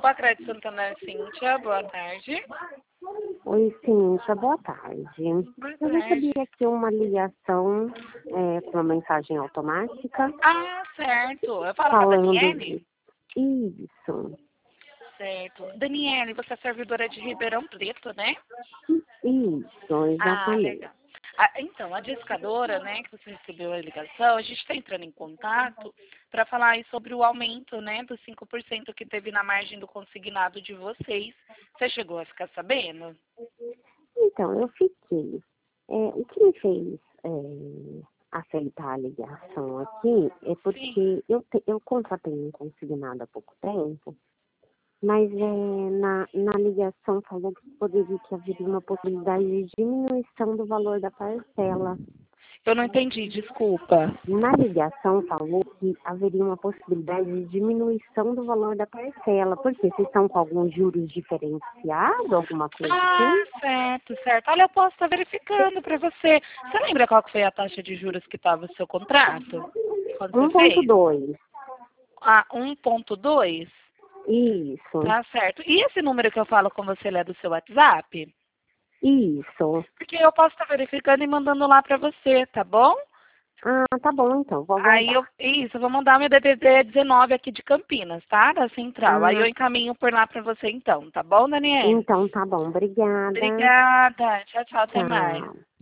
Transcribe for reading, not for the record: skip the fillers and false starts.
Bacrete Santana, Cíntia, boa tarde. Oi, Cíntia, boa tarde. Boa Eu tarde. recebi aqui uma ligação com uma mensagem automática Ah, certo. Eu falo com a falando Daniele? Isso, Certo. Daniele, você é servidora de Ribeirão Preto, né? isso, Ah, exatamente. legal. Então, a discadora, né, que você recebeu a ligação, a gente está entrando em contato para falar aí sobre o aumento, né, dos 5% que teve na margem do consignado de vocês. Você chegou a ficar sabendo? Então, eu fiquei. O que me fez aceitar a ligação aqui é Sim. porque eu contratei um consignado há pouco tempo, mas na ligação falou que haveria uma possibilidade de diminuição do valor da parcela. Eu não entendi, desculpa. Na ligação falou que haveria uma possibilidade de diminuição do valor da parcela, porque vocês estão com alguns juros diferenciados, alguma coisa Ah, assim? certo, certo. Olha, eu posso estar verificando para você. Você lembra qual que foi a taxa de juros que estava no seu contrato? Quando você fez? 1,2. Ah, 1,2? Isso, Tá certo. E esse número que eu falo com você, ele é do seu WhatsApp? isso. Porque eu posso estar verificando e mandando lá para você, tá bom? Ah, tá bom então, vou aguardar. Eu vou mandar meu DDD 19 aqui de Campinas, tá? Da Central. Aí eu Ah, encaminho por lá para você então, tá bom, Daniele? então tá bom, obrigada. Obrigada. Tchau, tchau, até mais. Tchau.